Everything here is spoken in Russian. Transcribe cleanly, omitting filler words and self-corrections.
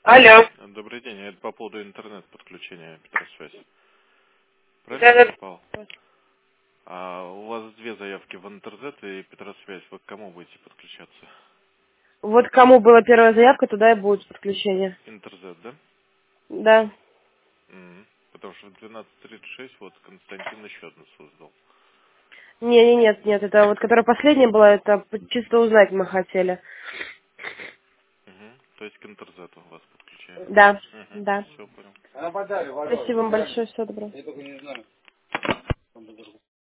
Алло. Добрый день, это по поводу интернет-подключения Петросвязь. Правильно я Да-да. попал? А у вас две заявки в Интернет и Петросвязь. Вы к кому будете подключаться? Вот кому была первая заявка, туда и будет подключение. Интернет, да? Да. Мгм. Потому что в 12:36 вот Константин еще одну создал. Нет, это вот, которая последняя была, это чисто узнать мы хотели. Мгм. То есть к интернету вас подключаем. Да, Угу. да. Все, понял. Спасибо вам большое, всего доброго.